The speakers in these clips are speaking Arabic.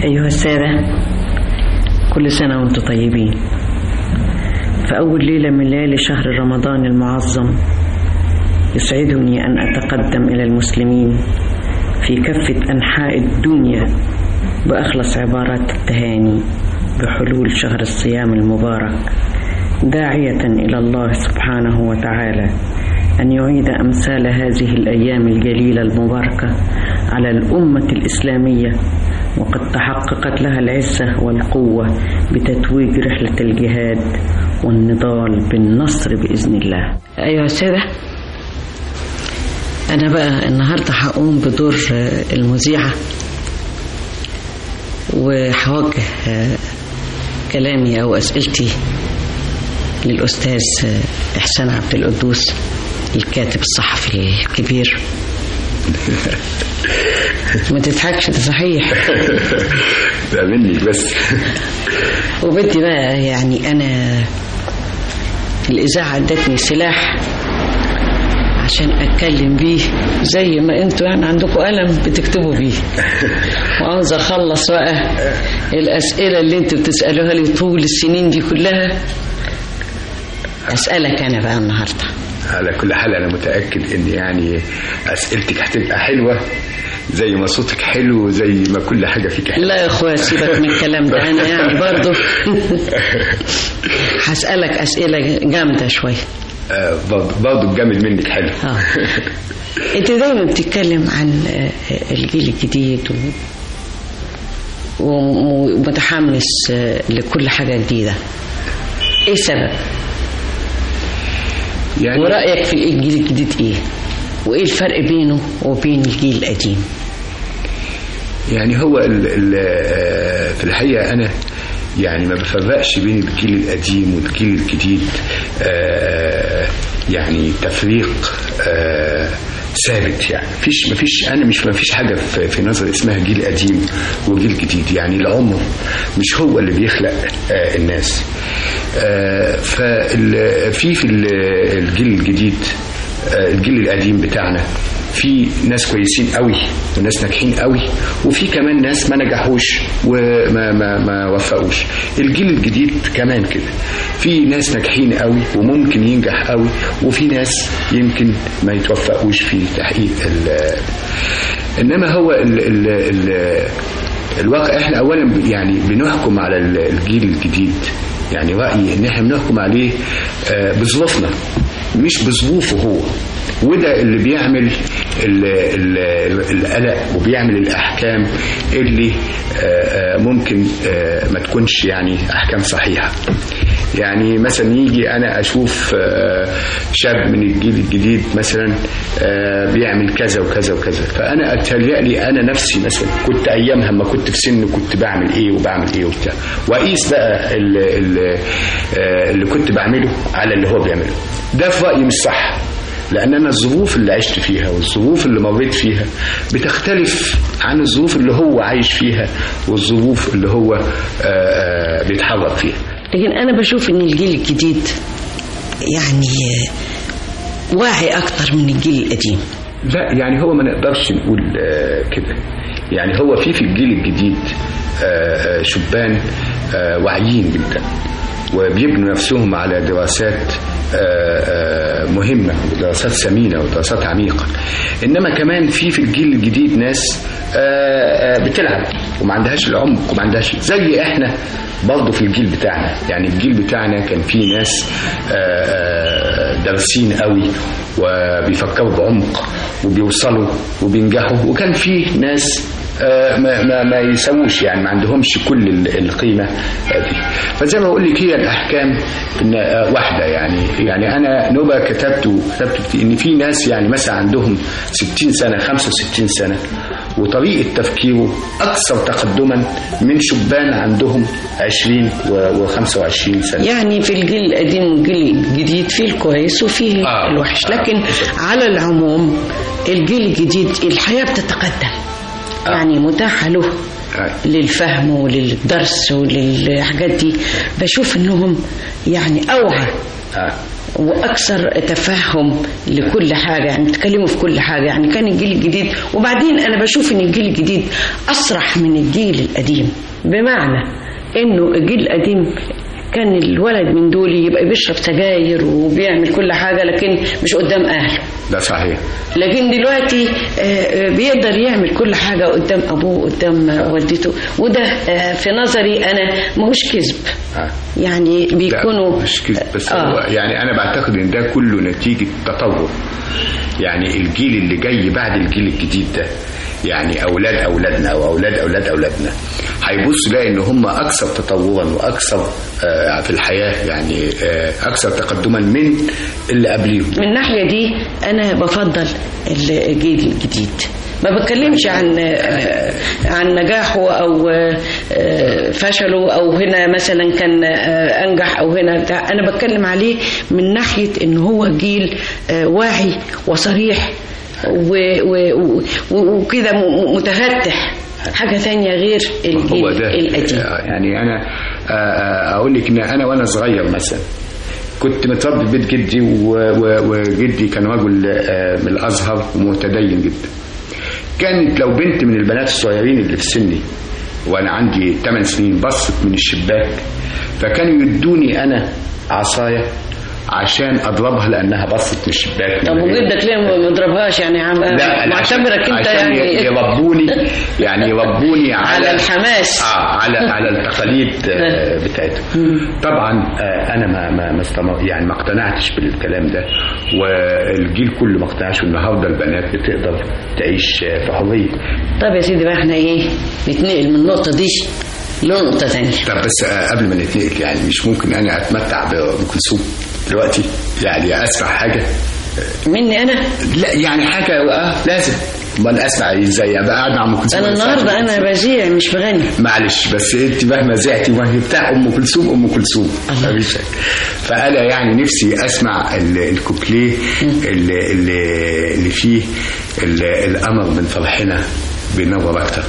أيها السادة، كل سنة وانتم طيبين. فأول ليلة من ليالي شهر رمضان المعظم يسعدني أن أتقدم إلى المسلمين في كافة أنحاء الدنيا بأخلص عبارات التهاني بحلول شهر الصيام المبارك، داعية إلى الله سبحانه وتعالى أن يعيد أمثال هذه الأيام الجليلة المباركة على الأمة الإسلامية، وقد تحققت لها العزة والقوة بتتويج رحلة الجهاد والنضال بالنصر بإذن الله. أيها السادة، أنا بقى النهاردة هقوم بدور المذيعة، وهوجه كلامي أو أسئلتي للأستاذ إحسان عبد القدوس الكاتب الصحفي الكبير. ما تضحكش، ده صحيح. ده مني بس. وبدي بقى يعني أنا الإذاعة ادتني سلاح عشان أتكلم بيه زي ما انتوا يعني عندكم قلم بتكتبوا بيه، وعاوز أخلص بقى الأسئلة اللي انتوا بتسألوها لي طول السنين دي كلها أسألك أنا بقى النهاردة. على كل حال أنا متأكد إن يعني أسئلتك هتبقى حلوة زي ما صوتك حلو وزي ما كل حاجة فيك حلوة. لا يا أخويا سيبك من الكلام ده، أنا يعني برضو هسألك أسئلة جامدة شوية. برضو الجامد منك حلو. أنت دايما بتتكلم عن الجيل الجديد ومتحمس لكل حاجة جديدة. إيه السبب؟ يعني ورأيك في الجيل الجديد إيه؟ وإيه الفرق بينه وبين الجيل القديم؟ يعني هو في الحقيقة أنا يعني ما بفرقش بين الجيل القديم والجيل الجديد، يعني تفريق ثابت. يعني ما فيش حاجة في نظر اسمها جيل قديم وجيل جديد. يعني العمر مش هو اللي بيخلق الناس. في الجيل الجديد، الجيل القديم بتاعنا، في ناس كويسين قوي وناس ناجحين قوي، وفي كمان ناس ما نجحوش وما وفقوش. الجيل الجديد كمان كده، في ناس ناجحين قوي وممكن ينجح قوي، وفي ناس يمكن ما يتوفقوش في تحقيق انما هو الواقع احنا اولا يعني بنحكم على الجيل الجديد، يعني رأيي ان احنا بنحكم عليه بظروفنا مش بظروفه هو، وده اللي بيعمل القلق وبيعمل الأحكام اللي ممكن ما تكونش يعني أحكام صحيحة. يعني مثلا يجي أنا أشوف شاب من الجيل الجديد مثلا بيعمل كذا وكذا وكذا، فأنا أتهيألي أنا نفسي مثلا كنت أيامها ما كنت في سن كنت بعمل إيه وبعمل إيه وبتاع، وأقيس بقى اللي كنت بعمله على اللي هو بيعمله. ده في رأيي مش صح، لأن أنا الظروف اللي عشت فيها والظروف اللي مريت فيها بتختلف عن الظروف اللي هو عايش فيها والظروف اللي هو بيتحرك فيها. لكن أنا بشوف إن الجيل الجديد يعني واعي أكتر من الجيل القديم. لا يعني هو ما نقدرش نقول كده. يعني هو في الجيل الجديد شبان واعيين جدا وبيبنوا نفسهم على دراسات مهمة ودراسات ثمينة ودراسات عميقة. إنما كمان في الجيل الجديد ناس بتلعب وما عندهاش العمق وما عندهاش زي إحنا برضه في الجيل بتاعنا. يعني الجيل بتاعنا كان فيه ناس دارسين قوي وبيفكروا بعمق وبيوصلوا وبينجحوا، وكان فيه ناس ما يسووش، يعني ما عندهمش كل القيمة دي. فزي ما أقول لك هي الأحكام إن واحدة. يعني أنا نوبة كتبت إن في ناس يعني مثلا عندهم 60 سنة 65 سنة وطريقة تفكيره أكثر تقدما من شبان عندهم 20 و25 سنة. يعني في الجيل القديم والجيل الجديد فيه الكويس وفيه الوحش، لكن على العموم الجيل الجديد الحياة بتتقدم، يعني متاحة له للفهم وللدرس وللحاجات دي. بشوف انهم يعني اوعى واكثر تفهم لكل حاجه، يعني بيتكلموا في كل حاجه. يعني كان الجيل الجديد، وبعدين انا بشوف ان الجيل الجديد اسرح من الجيل القديم، بمعنى انه الجيل القديم كان الولد من دول يبقى بيشرب سجاير وبيعمل كل حاجة لكن مش قدام أهله. ده صحيح. لكن دلوقتي بيقدر يعمل كل حاجة قدام أبوه قدام والدته، وده في نظري أنا ماهوش كذب. يعني بيكونوا مش كذب بس يعني أنا بعتقد إن ده كله نتيجة تطور. يعني الجيل اللي جاي بعد الجيل الجديد ده، يعني أولاد أولادنا أو أولاد أولاد أولادنا، هيبص بقى إن هم أكثر تطورا وأكثر في الحياة، يعني أكثر تقدما من اللي قبليهم. من الناحية دي أنا بفضل الجيل الجديد، ما بتكلمش عن نجاحه أو فشله أو هنا مثلا كان أنجح أو هنا بتاع. أنا بتكلم عليه من ناحية إن هو جيل واعي وصريح وكده متفتح، حاجة ثانية غير الجيل القديم. يعني أنا أقول لك إن أنا وأنا صغير مثلا كنت متربي في بيت جدي، وجدي كان رجل من الأزهر ومتدين جدا. كانت لو بنت من البنات الصغيرين اللي في سني وأنا عندي 8 سنين بصت من الشباك، فكانوا يدوني أنا عصاية عشان اضربها لانها بصت من الشباك. طب وجدك ليه ما اضربهاش؟ يعني معتبرك انت عشان يربوني على الحماس، على التقاليد بتاعتهم. طبعا انا ما اقتنعتش بالكلام ده، والجيل كله ما اقتنعش. النهارده البنات بتقدر تعيش في حريه. طب يا سيدي بقى احنا نتنقل من النقطه دي لنقطه ثانيه. طب بس قبل ما نتنقل، يعني مش ممكن انا اتمتع بأم كلثوم دلوقتي؟ يعني اسمع حاجه مني انا؟ لا يعني حاجه لازم. امال اسمع ازاي؟ ابقى قاعد مع ام كلثوم؟ انا النهارده انا بذيع مش بغني. معلش بس انت مهما زعتي وهي بتاع ام كلثوم مفيش. فانا يعني نفسي اسمع الكوبليه اللي فيه القمر من فرحنا بينور اكتر.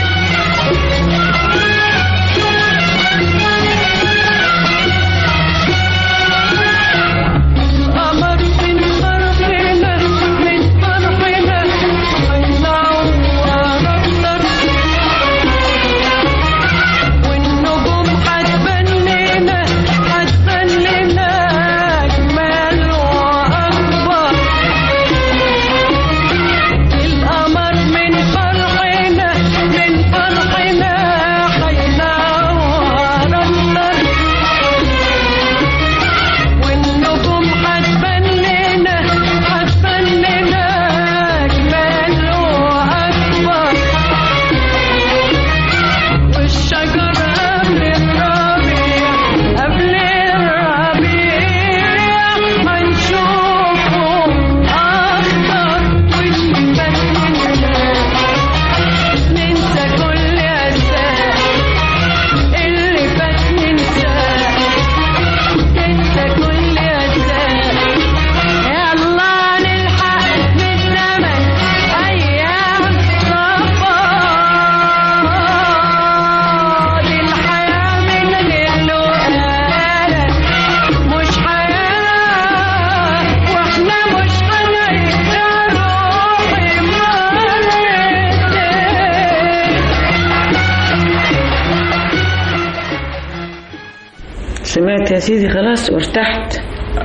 سمعت يا سيدي خلاص وارتحت؟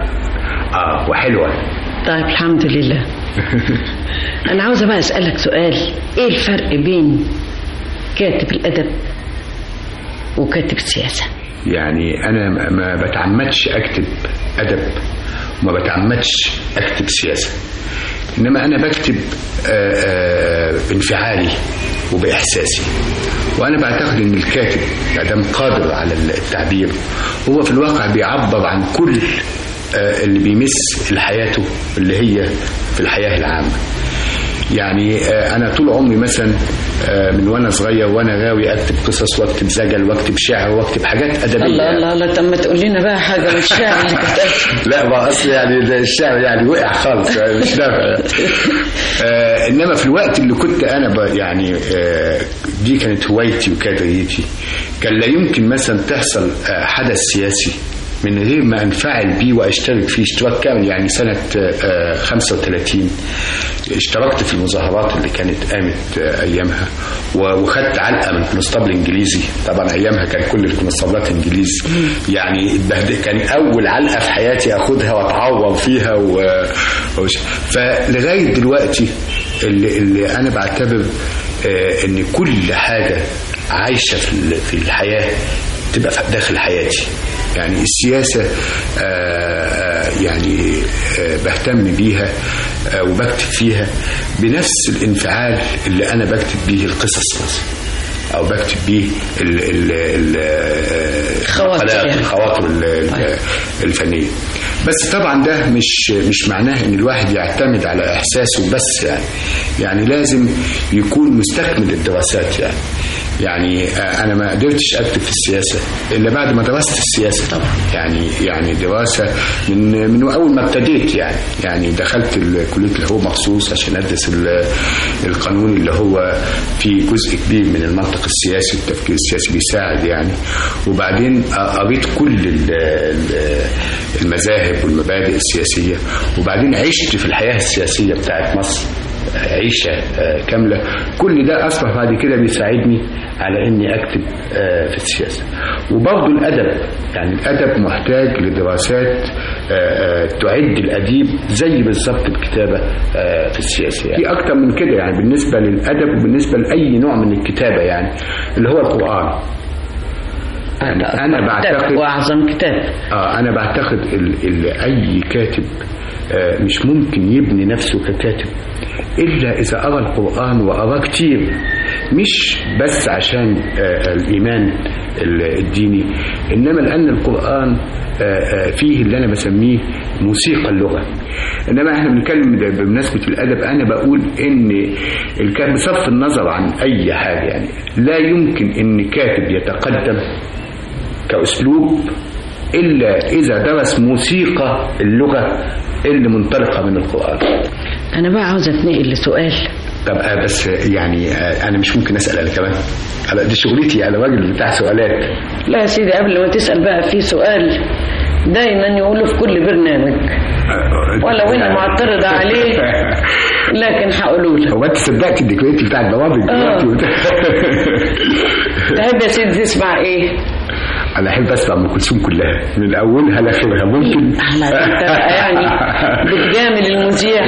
وحلوة. طيب الحمد لله. أنا عاوزة بقى أسألك سؤال، إيه الفرق بين كاتب الأدب وكاتب السياسة؟ يعني أنا ما بتعمدش أكتب أدب وما بتعمدش أكتب سياسة، إنما أنا بكتب بانفعالي وبإحساسي. وأنا بعتقد إن الكاتب مادام قادر على التعبير هو في الواقع بيعبر عن كل اللي بيمس حياته اللي هي في الحياة العامة. يعني أنا طول عمري مثلا من وأنا صغير وأنا غاوي أكتب قصص وأكتب زجل وأكتب شعر وأكتب حاجات أدبية. الله طب ما تقول لنا بقى حاجة من الشعر اللي كتبت. لا ما أصل يعني الشعر يعني وقع خالص يعني مش نافع. إنما في الوقت اللي كنت أنا يعني دي كانت هوايتي وكادريتي، كان لا يمكن مثلا تحصل حدث سياسي من غير ما انفعل بيه واشترك فيه اشتراك كامل. يعني سنة 35 اشتركت في المظاهرات اللي كانت قامت ايامها، وخدت علقة من الكونستابل الانجليزي. طبعا ايامها كان كل الكونستابلات انجليز، يعني كان اول علقة في حياتي اخدها واتعور فيها فلغاية دلوقتي اللي انا بعتبر ان كل حاجة عايشة في الحياة تبقى داخل حياتي. يعني السياسة يعني بهتم بيها وبكتب فيها بنفس الانفعال اللي أنا بكتب بيه القصص مثلا، أو بكتب بيه الخواطر الفنية. بس طبعا ده مش معناه ان الواحد يعتمد على احساسه بس، يعني لازم يكون مستكمل الدراسات. يعني انا ما قدرتش اكتب في السياسه الا بعد ما درست السياسه طبعا. يعني دراسه من اول ما ابتديت. يعني دخلت كليه الحقوق مخصوص عشان ادرس القانون اللي هو فيه جزء كبير من المنطق السياسي، التفكير السياسي بيساعد يعني. وبعدين قريت كل المذاهب والمبادئ السياسيه، وبعدين عشت في الحياه السياسيه بتاعت مصر عيشة كاملة. كل ده أصبح بعد كده بيساعدني على إني أكتب في السياسة. وبرضه الأدب، يعني الأدب محتاج لدراسات تعد الأديب زي بالظبط الكتابة في السياسة. يعني في أكتر من كده يعني بالنسبة للأدب وبالنسبة لأي نوع من الكتابة، يعني اللي هو القرآن. أنا بعتقد وأعظم كتاب. أنا بعتقد أي كاتب مش ممكن يبني نفسه ككاتب إلا إذا قرأ القرآن وقرأ كتير، مش بس عشان الإيمان الديني، إنما لأن القرآن فيه اللي أنا بسميه موسيقى اللغة. إنما إحنا بنتكلم بمناسبة الأدب، أنا بقول إن الكاتب بصرف النظر عن أي حاجة، يعني لا يمكن إن كاتب يتقدم كأسلوب إلا إذا درس موسيقى اللغة اللي منطلقة من القرآن. أنا بقى عاوزة أتنقل لسؤال. طب بس يعني أنا مش ممكن أسأل أنا كمان؟ دي شغلتي، أنا راجل بتاع سؤالات. لا يا سيدي، قبل ما تسأل بقى في سؤال دايما يقوله في كل برنامج، ولو أنا معترضة عليه لكن هقوله لك. هو أنت صدقت الديكوريتي بتاع البوابة دلوقتي؟ تحب يا سيدي تسمع إيه؟ أنا أحب أسمع أم كلثوم كلها من أولها لآخرها. ممكن؟ يعني بتجامل المذيع؟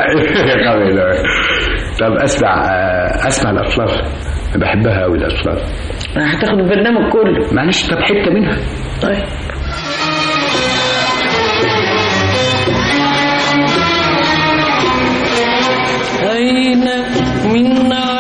لا. طب أسمع الأطلال، أنا بحبها أوي الأطلال. هتاخد البرنامج كله؟ معلش، طب حتة منها. طيب. أين من